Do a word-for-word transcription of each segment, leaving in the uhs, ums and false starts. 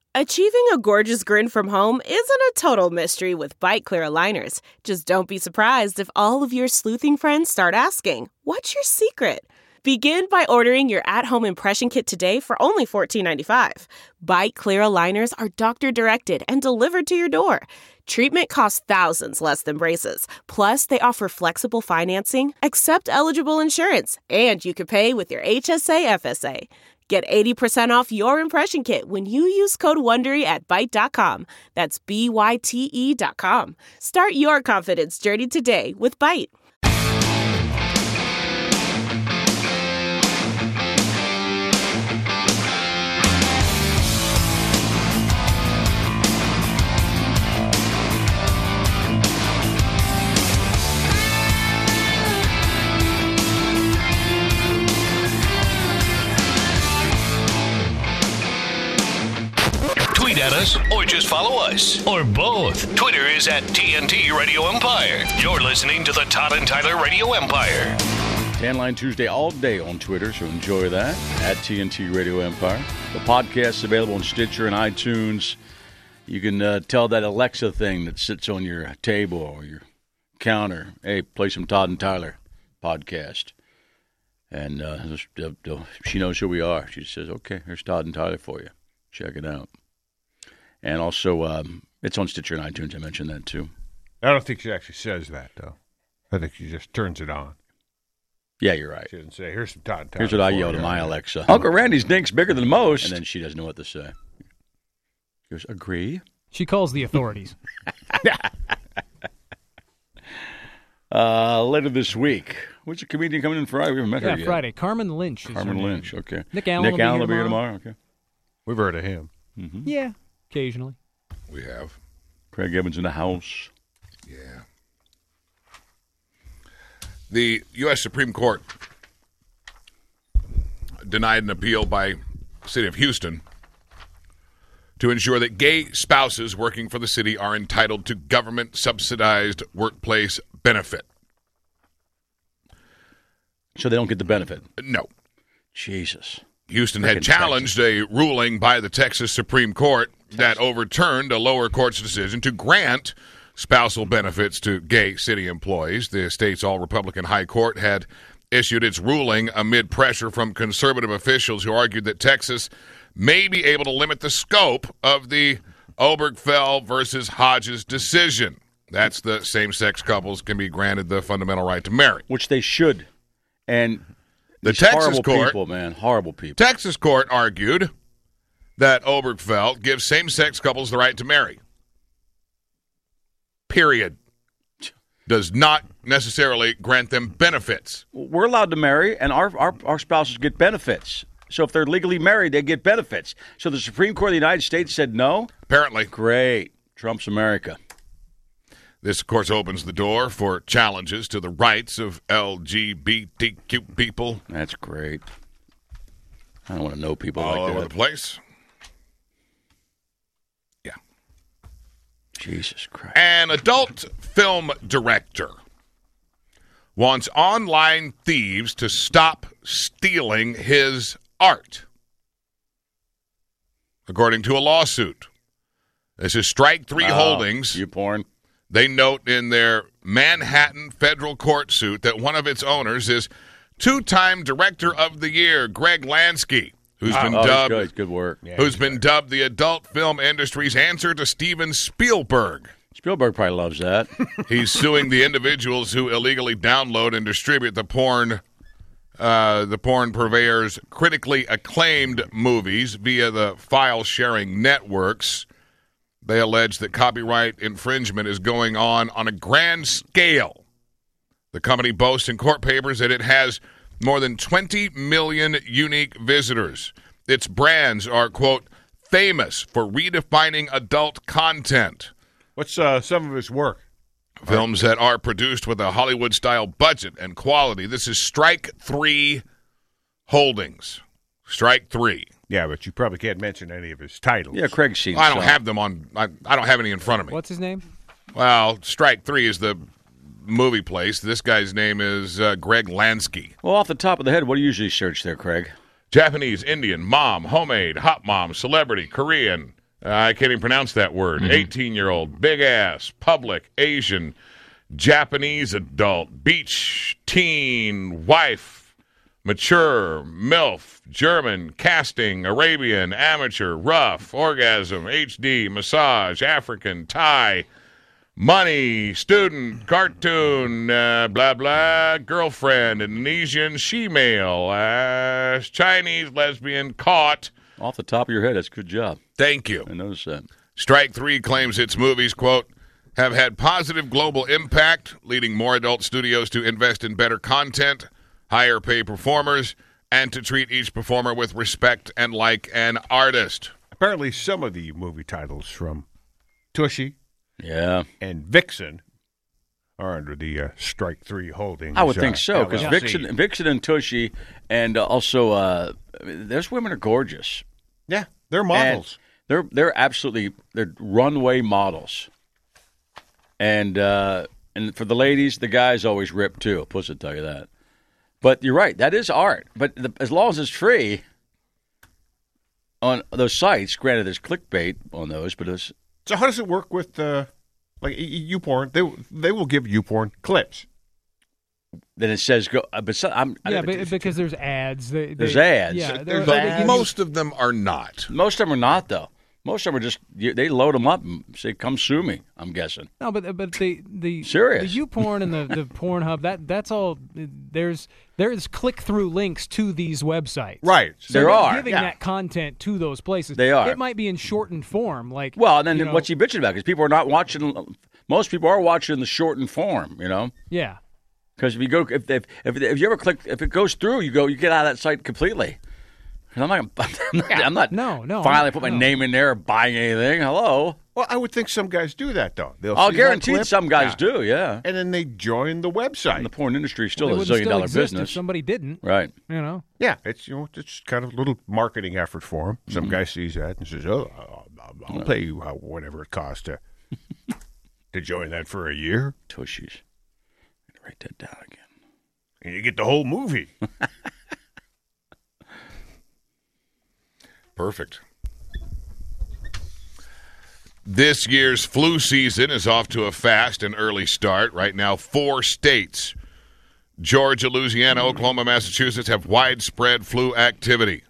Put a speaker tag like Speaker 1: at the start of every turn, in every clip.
Speaker 1: Achieving a gorgeous grin from home isn't a total mystery with Byte Clear aligners. Just don't be surprised if all of your sleuthing friends start asking, "What's your secret?" Begin by ordering your at-home impression kit today for only fourteen ninety-five. Byte Clear aligners are doctor-directed and delivered to your door. Treatment costs thousands less than braces. Plus, they offer flexible financing, accept eligible insurance, and you can pay with your H S A F S A. Get eighty percent off your impression kit when you use code WONDERY at byte dot com. That's B Y T E dot com. Start your confidence journey today with Byte.
Speaker 2: Tweet at us or just follow us. Or both. Twitter is at T N T Radio Empire. You're listening to the Todd and Tyler Radio Empire.
Speaker 3: Dan Line Tuesday all day on Twitter, so enjoy that. At T N T Radio Empire. The podcast is available on Stitcher and iTunes. You can uh, tell that Alexa thing that sits on your table or your counter, hey, play some Todd and Tyler podcast. And uh, she knows who we are. She says, okay, here's Todd and Tyler for you. Check it out. And also, um, it's on Stitcher and iTunes. I mentioned that, too.
Speaker 4: I don't think she actually says that, though. I think she just turns it on.
Speaker 3: Yeah, you're right.
Speaker 4: She doesn't say, here's some Todd and Tyler.
Speaker 3: Here's what I yell to my Alexa. Uncle Randy's dink's bigger than most. And then she doesn't know what to say. She goes, agree?
Speaker 5: She calls the authorities.
Speaker 3: uh, later this week. What's the comedian coming in Friday? We haven't met
Speaker 5: yeah,
Speaker 3: her yet.
Speaker 5: Friday. Carmen Lynch. Is
Speaker 3: Carmen Lynch, okay.
Speaker 5: Nick Allen
Speaker 3: Nick
Speaker 5: will be
Speaker 3: Allen
Speaker 5: here
Speaker 3: will be here
Speaker 5: tomorrow.
Speaker 3: tomorrow, okay.
Speaker 4: We've heard of him.
Speaker 3: Mm-hmm.
Speaker 5: Yeah, occasionally.
Speaker 6: We have.
Speaker 3: Craig Evans in the house.
Speaker 6: Yeah. The U S Supreme Court denied an appeal by the city of Houston to ensure that gay spouses working for the city are entitled to government-subsidized workplace benefit.
Speaker 3: So they don't get the benefit?
Speaker 6: No.
Speaker 3: Jesus.
Speaker 6: Houston
Speaker 3: Frickin'
Speaker 6: had challenged
Speaker 3: Texas.
Speaker 6: a ruling by the Texas Supreme Court that overturned a lower court's decision to grant spousal benefits to gay city employees. The state's all-Republican high court had issued its ruling amid pressure from conservative officials who argued that Texas may be able to limit the scope of the Obergefell versus Hodges decision. That's the same-sex couples can be granted the fundamental right to marry.
Speaker 3: Which they should. And
Speaker 6: the
Speaker 3: these
Speaker 6: Texas
Speaker 3: horrible
Speaker 6: court,
Speaker 3: people, man, horrible people.
Speaker 6: Texas court argued that Obergefell gives same-sex couples the right to marry. Period. Does not necessarily grant them benefits.
Speaker 3: We're allowed to marry, and our, our, our spouses get benefits. So if they're legally married, they get benefits. So the Supreme Court of the United States said no?
Speaker 6: Apparently.
Speaker 3: Great. Trump's America.
Speaker 6: This, of course, opens the door for challenges to the rights of L G B T Q people.
Speaker 3: That's great. I don't want to know people
Speaker 6: all
Speaker 3: like
Speaker 6: over
Speaker 3: that.
Speaker 6: the place. Yeah.
Speaker 3: Jesus Christ.
Speaker 6: An adult film director wants online thieves to stop stealing his art, according to a lawsuit. This is Strike Three
Speaker 3: oh,
Speaker 6: Holdings.
Speaker 3: You porn.
Speaker 6: They note in their Manhattan federal court suit that one of its owners is two-time Director of the Year, Greg Lansky, who's
Speaker 3: oh,
Speaker 6: been
Speaker 3: oh,
Speaker 6: dubbed
Speaker 3: good. good work.
Speaker 6: Yeah, who's been good. dubbed the adult film industry's answer to Steven Spielberg.
Speaker 3: Spielberg probably loves that.
Speaker 6: He's suing the individuals who illegally download and distribute the porn, uh, the porn purveyor's critically acclaimed movies via the file-sharing networks. They allege that copyright infringement is going on on a grand scale. The company boasts in court papers that it has more than twenty million unique visitors. Its brands are, quote, famous for redefining adult content.
Speaker 4: What's uh, some of his work?
Speaker 6: Films that are produced with a Hollywood-style budget and quality. This is Strike Three Holdings. Strike Three.
Speaker 4: Yeah, but you probably can't mention any of his titles.
Speaker 3: Yeah, Craig's seen
Speaker 6: I don't
Speaker 3: some.
Speaker 6: have them on. I, I don't have any in front of me.
Speaker 5: What's his name?
Speaker 6: Well, Strike Three is the movie place. This guy's name is uh, Greg Lansky.
Speaker 3: Well, off the top of the head, what do you usually search there, Craig?
Speaker 6: Japanese, Indian, mom, homemade, hot mom, celebrity, Korean, Uh, I can't even pronounce that word.
Speaker 3: Mm-hmm.
Speaker 6: eighteen-year-old, big ass, public, Asian, Japanese adult, beach, teen, wife, mature, MILF, German, casting, Arabian, amateur, rough, orgasm, H D, massage, African, Thai, money, student, cartoon, uh, blah, blah, girlfriend, Indonesian, she-male, uh, Chinese, lesbian, caught.
Speaker 3: Off the top of your head, that's a good job.
Speaker 6: Thank you.
Speaker 3: I noticed that.
Speaker 6: Strike Three claims its movies, quote, have had positive global impact, leading more adult studios to invest in better content, higher pay performers, and to treat each performer with respect and like an artist.
Speaker 4: Apparently, some of the movie titles from Tushy
Speaker 3: Yeah.
Speaker 4: and Vixen are under the uh, Strike Three holdings.
Speaker 3: I would think
Speaker 4: uh,
Speaker 3: so, because
Speaker 4: L L C.
Speaker 3: Vixen, Vixen and Tushy, and uh, also, uh, I mean, those women are gorgeous.
Speaker 4: Yeah, they're models.
Speaker 3: And they're they're absolutely they're runway models. And uh, and for the ladies, the guys always rip too. Puss will tell you that. But you're right, that is art. But the, as long as it's free on those sites, granted, there's clickbait on those, but it's
Speaker 4: So how does it work with uh, like YouPorn? They they will give YouPorn clips.
Speaker 3: then it says go. uh, But so, I'm I
Speaker 5: Yeah,
Speaker 3: don't-
Speaker 5: but, because there's ads. They,
Speaker 3: There's
Speaker 5: they-
Speaker 3: ads.
Speaker 5: Yeah,
Speaker 3: There's
Speaker 5: they're-
Speaker 3: ads.
Speaker 5: they give you-
Speaker 6: Most of them are not.
Speaker 3: most of them are not though. Most of them are just you- they load them up and say, "Come sue me." I'm guessing.
Speaker 5: No, but but the the
Speaker 3: Serious.
Speaker 5: the YouPorn and the the Pornhub that that's all. There's there's click through links to these websites.
Speaker 4: Right.
Speaker 5: So
Speaker 3: There
Speaker 5: they're
Speaker 3: are,
Speaker 5: giving
Speaker 4: yeah.
Speaker 5: that content to those places.
Speaker 3: They are.
Speaker 5: It might be in shortened form, like
Speaker 3: Well, and then
Speaker 5: you know,
Speaker 3: what's he bitching about? Because people are not watching. Most people are watching the shortened form. You know.
Speaker 5: yeah.
Speaker 3: Because if you go, if, if if if you ever click, if it goes through, you go, you get out of that site completely. 'Cause I'm not, I'm not, I'm not
Speaker 5: No, no,
Speaker 3: finally
Speaker 5: I'm-
Speaker 3: put my
Speaker 5: no.
Speaker 3: name in there or buying anything. Hello,
Speaker 4: Well, I would think some guys do that though. They'll
Speaker 3: I'll
Speaker 4: see that
Speaker 3: guarantee
Speaker 4: clip,
Speaker 3: some guys
Speaker 4: yeah,
Speaker 3: do. Yeah,
Speaker 4: and then they join the website.
Speaker 3: and the porn industry is still
Speaker 5: They
Speaker 3: a
Speaker 5: wouldn't
Speaker 3: zillion
Speaker 5: still
Speaker 3: dollar
Speaker 5: exist
Speaker 3: business,
Speaker 5: if somebody didn't.
Speaker 3: right?
Speaker 5: You know.
Speaker 4: Yeah, it's you know it's kind of a little marketing effort for them. Some
Speaker 3: Mm-hmm.
Speaker 4: guy sees that and says, "Oh, I'll, I'll, I'll pay you how, whatever it costs to to join that for a year,
Speaker 3: Tushies. Write that down again.
Speaker 4: and you get the whole movie."
Speaker 6: Perfect. This year's flu season is off to a fast and early start. Right now, four states, Georgia, Louisiana, Oklahoma, Massachusetts, have widespread flu activity.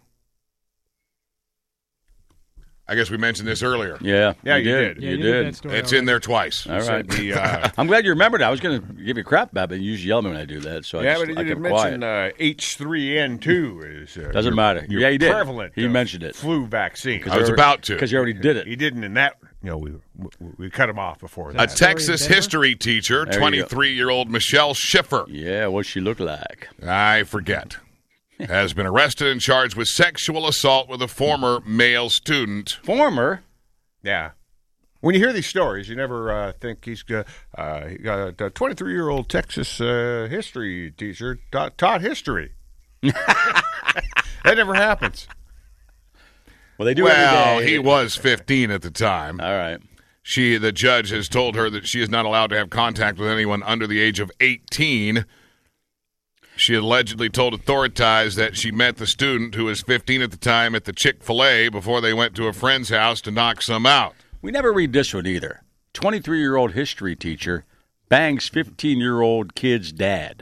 Speaker 6: I guess we mentioned this earlier.
Speaker 3: Yeah,
Speaker 4: Yeah, you
Speaker 3: did.
Speaker 4: did.
Speaker 5: Yeah,
Speaker 3: You,
Speaker 5: you
Speaker 3: did.
Speaker 5: did that story
Speaker 6: It's
Speaker 5: already.
Speaker 6: in there twice.
Speaker 3: All right.
Speaker 4: The, uh,
Speaker 3: I'm glad you remembered. I was going to give you crap about it, but you usually yell at me when I do that. So I
Speaker 4: yeah,
Speaker 3: just,
Speaker 4: but
Speaker 3: I
Speaker 4: you
Speaker 3: kept
Speaker 4: didn't mention
Speaker 3: quiet.
Speaker 4: uh, H three N two is uh,
Speaker 3: Doesn't
Speaker 4: your-
Speaker 3: matter.
Speaker 4: your
Speaker 3: Yeah, he did.
Speaker 4: Prevalent.
Speaker 3: He
Speaker 4: uh,
Speaker 3: mentioned it.
Speaker 4: Flu vaccine.
Speaker 6: I was about to.
Speaker 3: because you already did it.
Speaker 4: He didn't in that. You know, we we, we cut him off before
Speaker 6: A
Speaker 4: that.
Speaker 5: Story in
Speaker 6: Texas
Speaker 5: Denver?
Speaker 6: history teacher,
Speaker 3: There you go.
Speaker 6: twenty-three-year-old Michelle Schiffer,
Speaker 3: Yeah, what she looked like.
Speaker 6: I forget, has been arrested and charged with sexual assault with a former male student.
Speaker 3: Former.
Speaker 4: Yeah. When you hear these stories, you never uh, think he's uh, uh, he got a twenty-three-year-old Texas uh, history teacher taught, taught history. That never happens.
Speaker 3: Well, they do
Speaker 6: Well,
Speaker 3: every day.
Speaker 6: he was fifteen at the time.
Speaker 3: All right.
Speaker 6: She, the judge, has told her that she is not allowed to have contact with anyone under the age of eighteen. She allegedly told authorities that she met the student, who was fifteen at the time, at the Chick-fil-A before they went to a friend's house to knock some out.
Speaker 3: We never read this one either. twenty-three-year-old history teacher bangs fifteen-year-old kid's dad.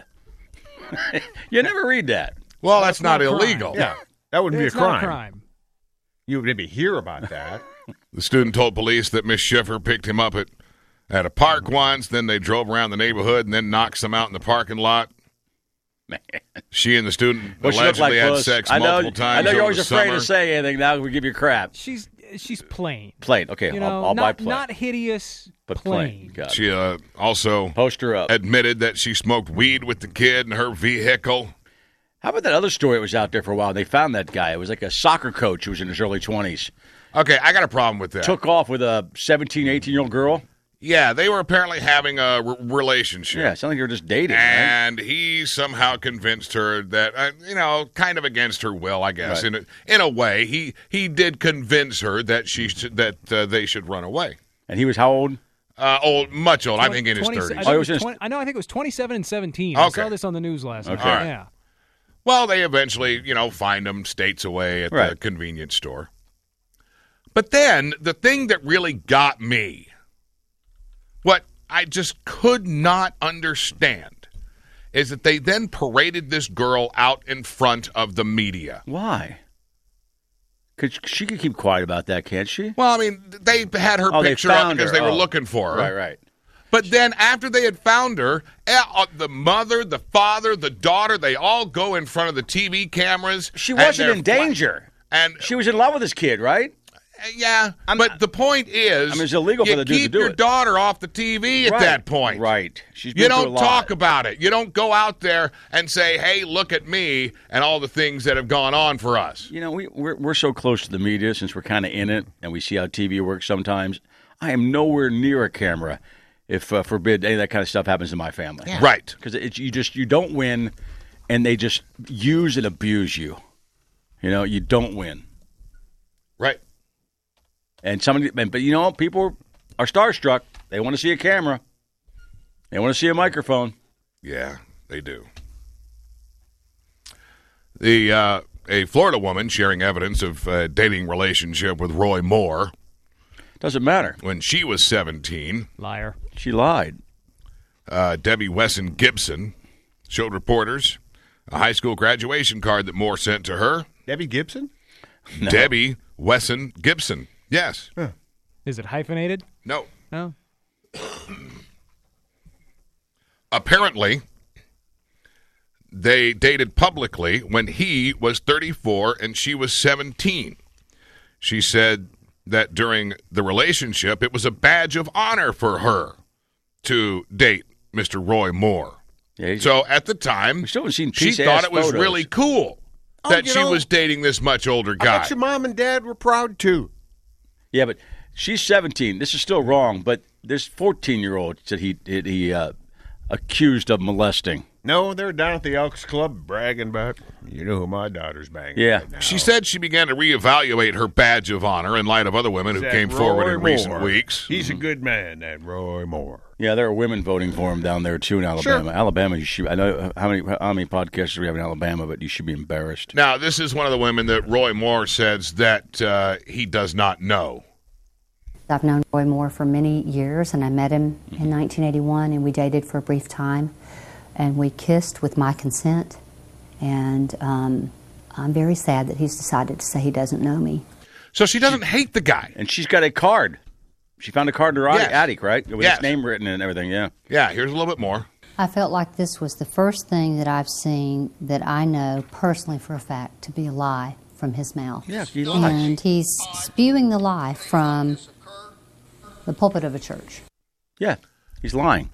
Speaker 3: You never read that.
Speaker 6: Well, that's,
Speaker 5: That's
Speaker 6: not,
Speaker 5: not a crime.
Speaker 6: illegal.
Speaker 4: Yeah, that wouldn't
Speaker 5: It's
Speaker 4: be a crime.
Speaker 5: not a crime.
Speaker 4: You would maybe hear about that.
Speaker 6: The student told police that Miss Schiffer picked him up at, at a park once, then they drove around the neighborhood and then knocked some out in the parking lot.
Speaker 3: Man.
Speaker 6: She and the student
Speaker 3: What she looked
Speaker 6: allegedly
Speaker 3: like,
Speaker 6: had
Speaker 3: Puss?
Speaker 6: sex
Speaker 3: I know,
Speaker 6: multiple times
Speaker 3: I know you're
Speaker 6: over
Speaker 3: always
Speaker 6: the
Speaker 3: afraid
Speaker 6: summer.
Speaker 3: to say anything. Now we give you crap.
Speaker 5: She's she's plain.
Speaker 3: Plain. Okay,
Speaker 5: You
Speaker 3: I'll,
Speaker 5: know,
Speaker 3: I'll buy
Speaker 5: not
Speaker 3: plain.
Speaker 5: not hideous,
Speaker 3: but
Speaker 5: plain.
Speaker 3: Got it.
Speaker 6: She uh, also
Speaker 3: Post her up.
Speaker 6: admitted that she smoked weed with the kid in her vehicle.
Speaker 3: How about that other story that was out there for a while? They found that guy. It was like a soccer coach who was in his early twenties.
Speaker 6: Okay, I got a problem with that.
Speaker 3: Took off with a seventeen, eighteen-year-old girl.
Speaker 6: Yeah, they were apparently having a re- relationship.
Speaker 3: Yeah, it sounded like they were just dating, right?
Speaker 6: And he somehow convinced her that, uh, you know, kind of against her will, I guess.
Speaker 3: Right.
Speaker 6: In a, in a way, he he did convince her that she should, that uh, they should run away.
Speaker 3: And he was how old?
Speaker 6: Uh, old, much old. I think in his
Speaker 5: twenty I,
Speaker 6: thirties.
Speaker 5: think
Speaker 3: Oh,
Speaker 5: it
Speaker 3: it
Speaker 5: was
Speaker 3: was in his-
Speaker 5: twenty I know. I think it was twenty-seven and seventeen. I
Speaker 6: Okay.
Speaker 5: saw this on the news last night.
Speaker 3: Okay.
Speaker 6: All right.
Speaker 5: Yeah.
Speaker 6: Well, they eventually, you know, find him states away at the
Speaker 3: Right.
Speaker 6: convenience store. But then the thing that really got me, what I just could not understand, is that they then paraded this girl out in front of the media.
Speaker 3: Why? Cause she could keep quiet about that, can't she?
Speaker 6: Well, I mean, they had her
Speaker 3: Oh, they
Speaker 6: picture up
Speaker 3: found
Speaker 6: because
Speaker 3: her.
Speaker 6: they were
Speaker 3: Oh.
Speaker 6: looking for her.
Speaker 3: Right, right.
Speaker 6: But then after they had found her, eh, uh, the mother, the father, the daughter, they all go in front of the T V cameras.
Speaker 3: She
Speaker 6: and
Speaker 3: wasn't
Speaker 6: they're
Speaker 3: in
Speaker 6: fla-
Speaker 3: danger.
Speaker 6: And
Speaker 3: She was in love with this kid, right?
Speaker 6: uh, yeah,
Speaker 3: I'm
Speaker 6: but
Speaker 3: not-
Speaker 6: the point is,
Speaker 3: I mean, it's illegal
Speaker 6: you
Speaker 3: for the dude to
Speaker 6: keep
Speaker 3: do
Speaker 6: your
Speaker 3: it.
Speaker 6: daughter off the T V at
Speaker 3: Right.
Speaker 6: that point.
Speaker 3: Right. She's been
Speaker 6: You
Speaker 3: through
Speaker 6: don't
Speaker 3: a lot.
Speaker 6: talk about it. You don't go out there and say, hey, look at me and all the things that have gone on for us.
Speaker 3: You know, we, we're, we're so close to the media since we're kind of in it and we see how T V works sometimes. I am nowhere near a camera if, uh, forbid, any of that kind of stuff happens in my family.
Speaker 6: Right.
Speaker 3: Because it's you just you don't win, and they just use and abuse you. You know, you don't win.
Speaker 6: Right.
Speaker 3: And somebody, but you know, people are starstruck. They want to see a camera. They want to see a microphone.
Speaker 6: Yeah, they do. The uh, a Florida woman sharing evidence of a dating relationship with Roy Moore
Speaker 3: Doesn't matter.
Speaker 6: when she was seventeen.
Speaker 5: Liar.
Speaker 3: She lied.
Speaker 6: Uh, Debbie Wesson Gibson showed reporters a high school graduation card that Moore sent to her.
Speaker 4: Debbie Gibson?
Speaker 3: No.
Speaker 6: Debbie Wesson Gibson. Yes.
Speaker 5: Is it hyphenated?
Speaker 6: No.
Speaker 5: No.
Speaker 6: Apparently, they dated publicly when he was thirty-four and she was seventeen. She said that during the relationship, it was a badge of honor for her to date Mister Roy Moore.
Speaker 3: Yeah, he's-
Speaker 6: So at the time,
Speaker 3: We still haven't seen
Speaker 6: she
Speaker 3: piece-ass
Speaker 6: thought it was
Speaker 3: photos.
Speaker 6: really cool
Speaker 4: Oh,
Speaker 6: that
Speaker 4: you
Speaker 6: she
Speaker 4: know,
Speaker 6: was dating this much older
Speaker 4: I
Speaker 6: guy.
Speaker 4: bet your mom and dad were proud too.
Speaker 3: Yeah, but she's seventeen. This is still wrong, but this fourteen-year-old that he that he uh, accused of molesting.
Speaker 4: No, they're down at the Elks Club bragging about, you know who my daughter's banging.
Speaker 3: Yeah.
Speaker 4: right now.
Speaker 6: She said she began to reevaluate her badge of honor in light of other women who
Speaker 4: That
Speaker 6: came forward
Speaker 4: Roy
Speaker 6: in recent
Speaker 4: Moore.
Speaker 6: weeks.
Speaker 4: He's a good man, that Roy Moore.
Speaker 3: Yeah, there are women voting for him down there too in Alabama.
Speaker 4: Sure.
Speaker 3: Alabama, you should. I know how many how many podcasters we have in Alabama, but you should be embarrassed.
Speaker 6: Now, this is one of the women that Roy Moore says that uh, he does not know.
Speaker 7: I've known Roy Moore for many years, and I met him in nineteen eighty-one, and we dated for a brief time, and we kissed with my consent, and um, I'm very sad that he's decided to say he doesn't know me.
Speaker 6: So she doesn't hate the guy.
Speaker 3: And she's got a card. She found a card in her
Speaker 6: Yes.
Speaker 3: attic, right? With
Speaker 6: Yes.
Speaker 3: his name written and everything. Yeah.
Speaker 6: Yeah, here's a little bit more.
Speaker 7: I felt like this was the first thing that I've seen that I know personally for a fact to be a lie from his mouth.
Speaker 3: Yeah, he lies.
Speaker 7: And he's spewing the lie from the pulpit of a church.
Speaker 3: Yeah, he's lying,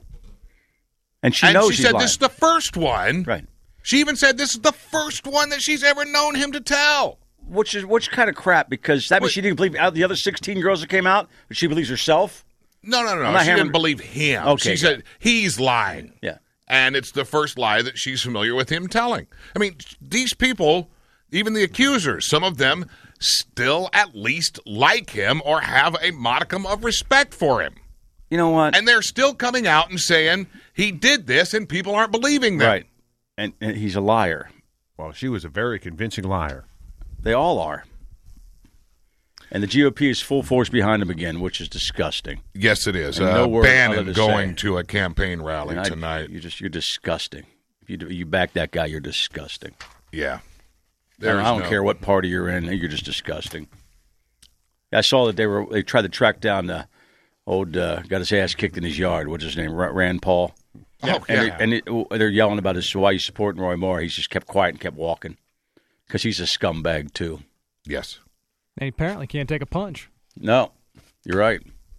Speaker 3: and she
Speaker 6: and
Speaker 3: knows
Speaker 6: she
Speaker 3: he's
Speaker 6: said
Speaker 3: lying.
Speaker 6: this is the first one.
Speaker 3: Right.
Speaker 6: She even said this is the first one that she's ever known him to tell.
Speaker 3: Which is which kind of crap? Because that means
Speaker 6: Wait.
Speaker 3: she didn't believe out the other sixteen girls that came out, but she believes herself.
Speaker 6: No, no, no,
Speaker 3: I'm
Speaker 6: no.
Speaker 3: not
Speaker 6: She
Speaker 3: hammering-
Speaker 6: didn't believe him.
Speaker 3: Okay,
Speaker 6: She said he's lying.
Speaker 3: Yeah.
Speaker 6: And it's the first lie that she's familiar with him telling. I mean, these people, even the accusers, some of them still at least like him or have a modicum of respect for him.
Speaker 3: You know what?
Speaker 6: And they're still coming out and saying he did this and people aren't believing them.
Speaker 3: Right. And, and he's a liar.
Speaker 4: Well, she was a very convincing liar.
Speaker 3: They all are. And the G O P is full force behind him again, which is disgusting.
Speaker 6: Yes, it is.
Speaker 3: And
Speaker 6: Uh,
Speaker 3: no word other
Speaker 6: Bannon
Speaker 3: to
Speaker 6: going
Speaker 3: say.
Speaker 6: to a campaign rally
Speaker 3: And I-
Speaker 6: tonight.
Speaker 3: You're just you're disgusting. If you do- you back that guy, you're disgusting.
Speaker 6: Yeah.
Speaker 3: I don't,
Speaker 6: There's
Speaker 3: I don't
Speaker 6: no-
Speaker 3: care what party you're in. You're just disgusting. I saw that they were they tried to track down the old uh, got his ass kicked in his yard. What's his name? Ra- Rand Paul.
Speaker 6: Oh,
Speaker 3: And,
Speaker 6: yeah.
Speaker 3: they, and it, they're yelling about his why he's supporting Roy Moore. He's just kept quiet and kept walking because he's a scumbag too.
Speaker 6: Yes.
Speaker 5: And he apparently can't take a punch.
Speaker 3: No, you're right.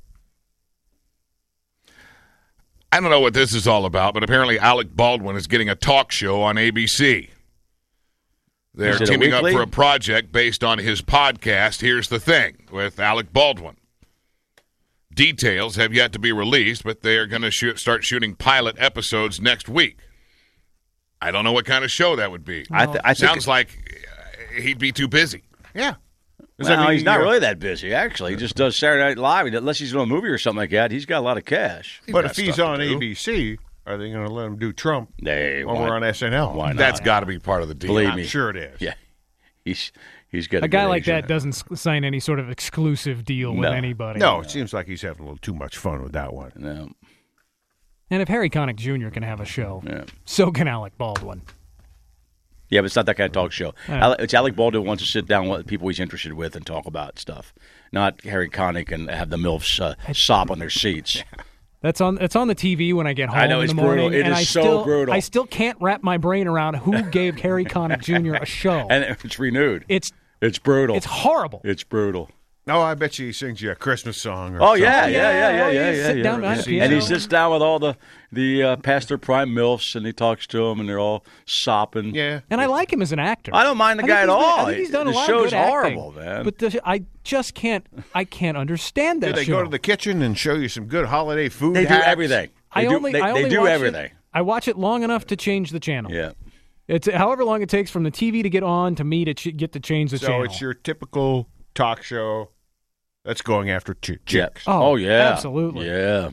Speaker 6: I don't know what this is all about, but apparently Alec Baldwin is getting a talk show on A B C. They're
Speaker 3: Is it a
Speaker 6: teaming up
Speaker 3: weekly?
Speaker 6: for a project based on his podcast, Here's the Thing, with Alec Baldwin. Details have yet to be released, but they are going to shoot, start shooting pilot episodes next week. I don't know what kind of show that would be.
Speaker 3: I, th- I think
Speaker 6: Sounds like uh, he'd be too busy.
Speaker 4: Yeah. Does
Speaker 3: well,
Speaker 4: that mean
Speaker 3: he's not
Speaker 4: you're-
Speaker 3: really that busy. Actually, he just does Saturday Night Live. Unless he's doing a movie or something like that, he's got a lot of cash.
Speaker 6: He's
Speaker 4: But
Speaker 6: got
Speaker 4: if he's
Speaker 6: stuff
Speaker 4: on
Speaker 6: to do.
Speaker 4: A B C, are they going to let him do Trump
Speaker 3: Hey,
Speaker 4: over
Speaker 3: why-
Speaker 4: on S N L?
Speaker 3: Why not?
Speaker 6: That's got to be part of the deal.
Speaker 3: Believe
Speaker 4: I'm
Speaker 3: me.
Speaker 4: sure it is.
Speaker 3: Yeah, he's He's getting
Speaker 5: A guy
Speaker 3: good
Speaker 5: like
Speaker 3: age.
Speaker 5: that doesn't s- sign any sort of exclusive deal with
Speaker 3: No.
Speaker 5: anybody.
Speaker 4: No, it seems like he's having a little too much fun with that one.
Speaker 3: No.
Speaker 5: And if Harry Connick Junior can have a show,
Speaker 3: Yeah.
Speaker 5: so can Alec Baldwin.
Speaker 3: Yeah, but it's not that kind of talk show.
Speaker 5: Yeah.
Speaker 3: Ale- It's Alec Baldwin wants to sit down with people he's interested with and talk about stuff, not Harry Connick and have the MILFs uh, sop on their seats.
Speaker 5: That's on. It's on the T V when I get home
Speaker 3: I know,
Speaker 5: in
Speaker 3: it's
Speaker 5: the morning,
Speaker 3: brutal. It
Speaker 5: and
Speaker 3: is
Speaker 5: I
Speaker 3: so
Speaker 5: still,
Speaker 3: brutal.
Speaker 5: I still can't wrap my brain around who gave Harry Connick Junior a show.
Speaker 3: And it's renewed.
Speaker 5: It's
Speaker 3: It's brutal.
Speaker 5: it's horrible.
Speaker 3: It's brutal.
Speaker 4: Oh, I bet you he sings you a Christmas song. Or
Speaker 3: Oh,
Speaker 4: something.
Speaker 3: yeah, yeah, yeah,
Speaker 5: yeah,
Speaker 3: yeah,
Speaker 5: oh,
Speaker 3: yeah,
Speaker 5: you
Speaker 3: yeah.
Speaker 5: sit
Speaker 3: yeah,
Speaker 5: down
Speaker 3: yeah.
Speaker 5: behind a piano.
Speaker 3: And he sits down with all the, the uh, past their prime MILFs, and he talks to them, and they're all sopping.
Speaker 4: Yeah.
Speaker 5: And I like him as an actor.
Speaker 3: I don't mind the
Speaker 5: I
Speaker 3: guy
Speaker 5: think
Speaker 3: at
Speaker 5: he's been-
Speaker 3: all.
Speaker 5: I think he's done
Speaker 3: the
Speaker 5: a lot
Speaker 3: show's
Speaker 5: of good acting.
Speaker 3: horrible, man.
Speaker 5: But the, I just can't. I can't understand that
Speaker 4: Do they
Speaker 5: show.
Speaker 4: go to the kitchen and show you some good holiday food?
Speaker 3: they do
Speaker 4: hacks?
Speaker 3: everything. They
Speaker 5: I
Speaker 3: do,
Speaker 5: only,
Speaker 3: they,
Speaker 5: I only
Speaker 3: they do
Speaker 5: watch
Speaker 3: everything.
Speaker 5: It, I watch it long enough to change the channel.
Speaker 3: Yeah.
Speaker 5: It's however long it takes from the T V to get on to me to ch- get to change the
Speaker 4: So
Speaker 5: channel.
Speaker 4: it's your typical talk show that's going after ch-
Speaker 3: Yeah.
Speaker 4: chicks.
Speaker 5: Oh,
Speaker 3: Oh, yeah.
Speaker 5: absolutely.
Speaker 3: Yeah.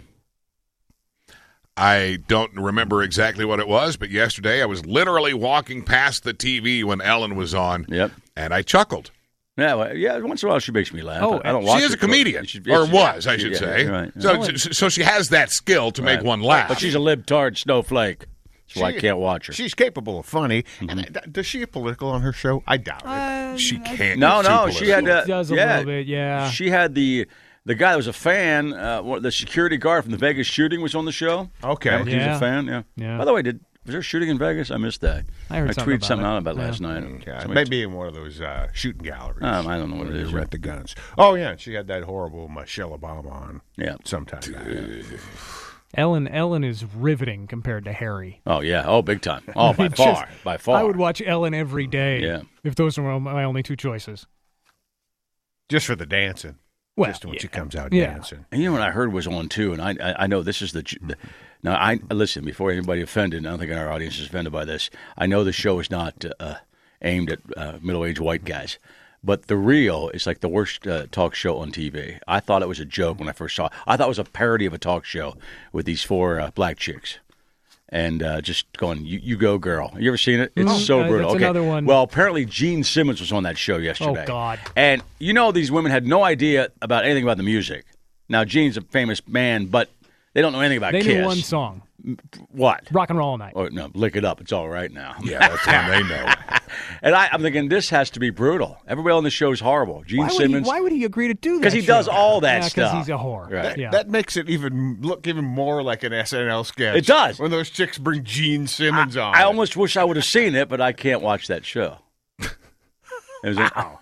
Speaker 6: I don't remember exactly what it was, but yesterday I was literally walking past the T V when Ellen was on,
Speaker 3: Yep.
Speaker 6: and I chuckled.
Speaker 3: Yeah, well, yeah. Once in a while, she makes me laugh.
Speaker 5: Oh,
Speaker 3: I I don't watch
Speaker 6: She is
Speaker 3: it,
Speaker 6: a comedian,
Speaker 3: but she-
Speaker 6: or
Speaker 3: she-
Speaker 6: was, I
Speaker 3: she-
Speaker 6: should
Speaker 3: yeah,
Speaker 6: say.
Speaker 3: Right.
Speaker 6: So, so, so she has that skill to make
Speaker 3: Right.
Speaker 6: one laugh.
Speaker 3: But she's a libtard snowflake. That's why I can't watch her.
Speaker 4: She's capable of funny.
Speaker 3: Mm-hmm.
Speaker 4: And I- does she get political on her show? I doubt it.
Speaker 5: Uh,
Speaker 6: she can't.
Speaker 3: No,
Speaker 6: get
Speaker 3: no,
Speaker 6: too
Speaker 3: she had
Speaker 6: political.
Speaker 3: to.
Speaker 5: does a
Speaker 3: yeah,
Speaker 5: little bit, yeah.
Speaker 3: She had the the guy that was a fan. Uh, what- the security guard from the Vegas shooting was on the show.
Speaker 4: Okay.
Speaker 3: Remember he was
Speaker 5: Yeah.
Speaker 3: a fan. Yeah.
Speaker 5: Yeah.
Speaker 3: By the way, did was there a shooting in Vegas? I missed that.
Speaker 5: I heard
Speaker 3: I
Speaker 5: something
Speaker 3: tweeted
Speaker 5: about
Speaker 3: something
Speaker 5: it.
Speaker 3: out about it
Speaker 5: Yeah.
Speaker 3: last night.
Speaker 4: Yeah,
Speaker 3: Somebody-
Speaker 4: maybe in one of those uh, shooting galleries.
Speaker 3: Um, I don't know what it
Speaker 4: where
Speaker 3: is.
Speaker 4: they rent the guns. Oh yeah, she had that horrible Michelle Obama on.
Speaker 3: Yeah.
Speaker 4: sometime.
Speaker 5: Ellen Ellen is riveting compared to Harry.
Speaker 3: Oh yeah. Oh, big time. Oh, by
Speaker 5: It's
Speaker 3: far.
Speaker 5: just-
Speaker 3: by far.
Speaker 5: I would watch Ellen every day.
Speaker 3: Yeah.
Speaker 5: If those were my only two choices.
Speaker 4: Just for the dancing.
Speaker 5: Well,
Speaker 4: just when
Speaker 5: yeah.
Speaker 4: she comes out
Speaker 5: Yeah.
Speaker 4: dancing.
Speaker 3: And you know what I heard was on too, and I I, I know this is the, the now I listen before anybody offended. I don't think our audience is offended by this. I know the show is not uh, aimed at uh, middle-aged white guys, but The Real is like the worst uh, talk show on T V. I thought it was a joke when I first saw it. I thought it was a parody of a talk show with these four uh, black chicks. And uh, just going, you, you go, girl. You ever seen it? It's
Speaker 5: Mm,
Speaker 3: so
Speaker 5: uh,
Speaker 3: brutal.
Speaker 5: that's
Speaker 3: okay.
Speaker 5: another one.
Speaker 3: Well, apparently Gene Simmons was on that show yesterday.
Speaker 5: Oh, God.
Speaker 3: And you know these women had no idea about anything about the music. Now, Gene's a famous man, but they don't know anything about
Speaker 5: They
Speaker 3: Kiss.
Speaker 5: knew one song,
Speaker 3: What?
Speaker 5: Rock and Roll All Night.
Speaker 3: Oh, no, Lick It Up. It's all right now.
Speaker 6: Yeah, that's the one they know.
Speaker 3: And I, I'm thinking, this has to be brutal. Everybody on the show is horrible. Gene
Speaker 5: Why would, he,
Speaker 3: Simmons.
Speaker 5: why would he agree to do that?
Speaker 3: Because he
Speaker 5: show?
Speaker 3: does all that
Speaker 5: yeah,
Speaker 3: stuff.
Speaker 5: Because he's a whore.
Speaker 3: Right.
Speaker 5: Yeah.
Speaker 4: That makes it even look even more like an S N L sketch.
Speaker 3: It does.
Speaker 4: When those chicks bring Gene Simmons on.
Speaker 3: I almost wish I would have seen it, but I can't watch that show. It was a-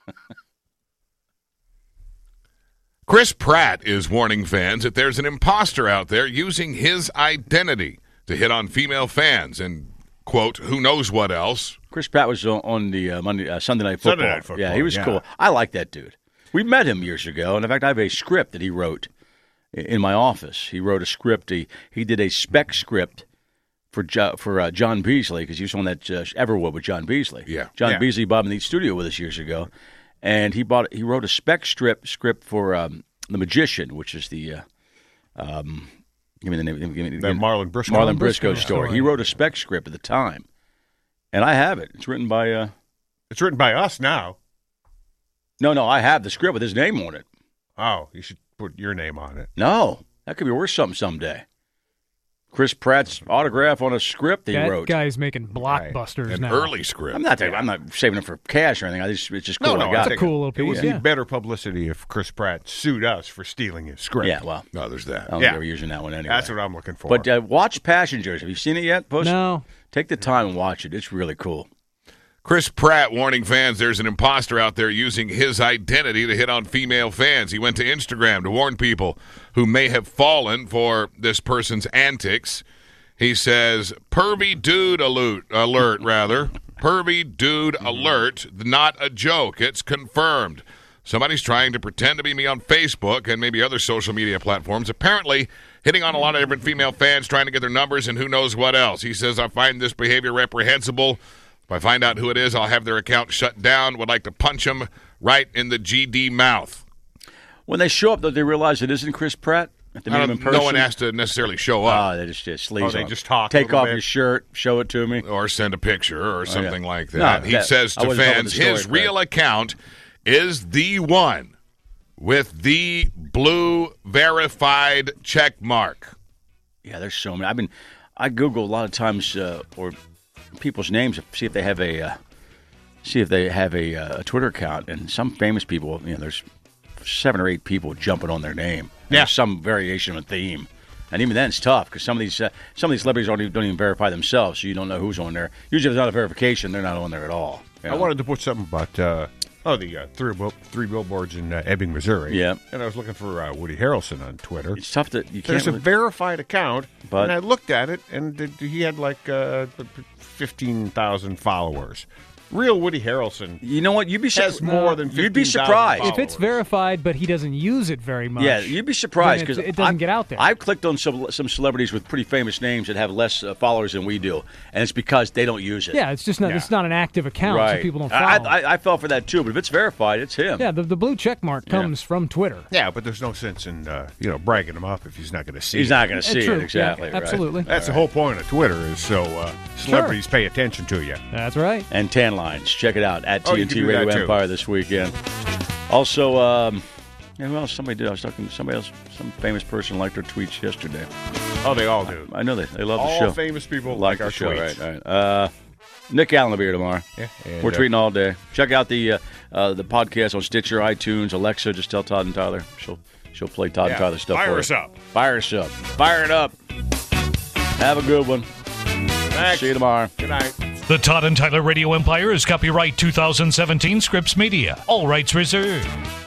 Speaker 6: Chris Pratt is warning fans that there's an imposter out there using his identity to hit on female fans and, quote, who knows what else.
Speaker 3: Chris Pratt was on, on the uh, Monday, uh, Sunday Night Football.
Speaker 4: Sunday Night Football,
Speaker 3: Yeah, he was
Speaker 4: yeah.
Speaker 3: cool. I like that dude. We met him years ago, and in fact, I have a script that he wrote in my office. He wrote a script. He he did a spec script for jo- for uh, John Beasley because he was on that uh, Everwood with John Beasley.
Speaker 6: Yeah.
Speaker 3: John
Speaker 4: Yeah.
Speaker 3: Beasley bought him in the studio with us years ago, and he bought he wrote a spec strip script for um, The Magician, which is the uh, um, give me the name. Give me, give
Speaker 4: The
Speaker 3: me-
Speaker 4: Marlon Briscoe.
Speaker 3: Marlon Briscoe,
Speaker 5: Briscoe
Speaker 3: story.
Speaker 5: story.
Speaker 3: He wrote a spec script at the time, and I have it. It's written by. Uh,
Speaker 4: It's written by us now.
Speaker 3: no, no, I have the script with his name on it.
Speaker 4: Oh, you should put your name on it.
Speaker 3: No, that could be worth something someday. Chris Pratt's autograph on a script he
Speaker 5: that
Speaker 3: wrote.
Speaker 5: guy's making blockbusters
Speaker 6: An
Speaker 5: now.
Speaker 6: early script.
Speaker 3: I'm not. I'm not saving it for cash or anything. I just it's just cool.
Speaker 4: No, no,
Speaker 3: I got
Speaker 5: It's a
Speaker 3: it.
Speaker 5: cool little
Speaker 4: It would
Speaker 5: piece.
Speaker 4: be
Speaker 5: Yeah.
Speaker 4: better publicity if Chris Pratt sued us for stealing his script.
Speaker 3: Yeah, well,
Speaker 6: No, there's that.
Speaker 3: I don't
Speaker 4: Yeah.
Speaker 3: think they were using that one anyway.
Speaker 4: That's what I'm looking for.
Speaker 3: But uh, watch Passengers. Have you seen it yet, Puss?
Speaker 5: No.
Speaker 3: Take the time and watch it. It's really cool.
Speaker 6: Chris Pratt warning fans there's an imposter out there using his identity to hit on female fans. He went to Instagram to warn people who may have fallen for this person's antics. He says, pervy dude alert, alert rather. Pervy dude alert, not a joke. It's confirmed. Somebody's trying to pretend to be me on Facebook and maybe other social media platforms, apparently hitting on a lot of different female fans, trying to get their numbers and who knows what else. He says, I find this behavior reprehensible. If I find out who it is, I'll have their account shut down. Would like to punch him right in the G D mouth.
Speaker 3: When they show up, though, they realize it isn't Chris Pratt. If they meet
Speaker 6: I
Speaker 3: him in
Speaker 6: don't-
Speaker 3: person,
Speaker 6: no one has to necessarily show up.
Speaker 3: Oh, they just, just sleaze
Speaker 4: Oh, they
Speaker 3: off.
Speaker 4: just talk a
Speaker 3: Take
Speaker 4: little
Speaker 3: off
Speaker 4: bit?
Speaker 3: your shirt, show it to me.
Speaker 6: Or send a picture or something like
Speaker 3: No,
Speaker 6: that. he
Speaker 3: that-
Speaker 6: says
Speaker 3: I
Speaker 6: to
Speaker 3: wasn't talking
Speaker 6: fans
Speaker 3: about the
Speaker 6: his
Speaker 3: story,
Speaker 6: real account is the one with the blue verified check mark.
Speaker 3: Yeah, there's so many. I've been, I Google a lot of times, uh, or people's names, see if they have a, uh, see if they have a, uh, a Twitter account, and some famous people, you know, there's seven or eight people jumping on their name.
Speaker 4: Yeah.
Speaker 3: There's some variation of a theme. And even then, it's tough because some of these uh, some of these celebrities don't even, don't even verify themselves, so you don't know who's on there. Usually, if it's not a verification, they're not on there at all. you
Speaker 4: I
Speaker 3: know?
Speaker 4: wanted to put something about uh, oh the uh, three, bill- three billboards in uh, Ebbing, Missouri.
Speaker 3: Yeah.
Speaker 4: And I was looking for uh, Woody Harrelson on Twitter.
Speaker 3: It's tough that you can't.
Speaker 4: There's a
Speaker 3: really-
Speaker 4: verified account,
Speaker 3: But-
Speaker 4: and I looked at it, and it- he had like uh, fifteen thousand followers. Real Woody Harrelson
Speaker 3: you know what? You'd be
Speaker 4: has
Speaker 3: surprised.
Speaker 4: more than
Speaker 3: You'd be
Speaker 4: fifteen thousand
Speaker 3: surprised.
Speaker 5: If it's
Speaker 4: followers.
Speaker 5: verified, but he doesn't use it very much.
Speaker 3: Yeah, you'd be surprised
Speaker 5: then
Speaker 3: because
Speaker 5: it, it doesn't get out there.
Speaker 3: I've clicked on some some celebrities with pretty famous names that have less uh, followers than we do, and it's because they don't use it.
Speaker 5: yeah, it's just not.
Speaker 4: Yeah.
Speaker 5: It's not an active account,
Speaker 3: right.
Speaker 5: so people don't
Speaker 3: I,
Speaker 5: follow.
Speaker 3: I, I fell for that too, but if it's verified, it's him.
Speaker 5: yeah, the, the blue check mark comes from Twitter.
Speaker 4: Yeah, but there's no sense in uh, you know bragging him up if he's not going to see
Speaker 3: He's
Speaker 4: it.
Speaker 3: not going to
Speaker 5: Uh,
Speaker 3: see
Speaker 5: true.
Speaker 3: it exactly.
Speaker 5: Yeah,
Speaker 3: right.
Speaker 5: absolutely.
Speaker 4: That's the whole point of Twitter is so uh, celebrities pay attention to you.
Speaker 5: That's right.
Speaker 3: And Tan Lines, check it out at
Speaker 4: Oh, you
Speaker 3: T N T
Speaker 4: can do
Speaker 3: Radio
Speaker 4: that, too.
Speaker 3: Empire this weekend. Also, um, yeah, who else? Somebody did. I was talking to somebody else, some famous person liked our tweets yesterday.
Speaker 4: Oh, they all do.
Speaker 3: I know they they love the
Speaker 4: All
Speaker 3: show.
Speaker 4: famous people
Speaker 3: like
Speaker 4: like
Speaker 3: the
Speaker 4: our
Speaker 3: show,
Speaker 4: tweets.
Speaker 3: right? Right. Uh, Nick Allen will be here tomorrow.
Speaker 4: Yeah, and,
Speaker 3: We're
Speaker 4: uh,
Speaker 3: tweeting all day. Check out the uh, uh, the podcast on Stitcher, iTunes, Alexa. Just tell Todd and Tyler. She'll she'll play Todd
Speaker 4: Yeah,
Speaker 3: and Tyler stuff
Speaker 4: fire
Speaker 3: for
Speaker 4: us
Speaker 3: you.
Speaker 4: up.
Speaker 3: Fire us up. Fire it up. Have a good one.
Speaker 4: Thanks.
Speaker 3: See you tomorrow.
Speaker 4: Good night.
Speaker 2: The Todd and Tyler Radio Empire is copyright two thousand seventeen Scripps Media. All rights reserved.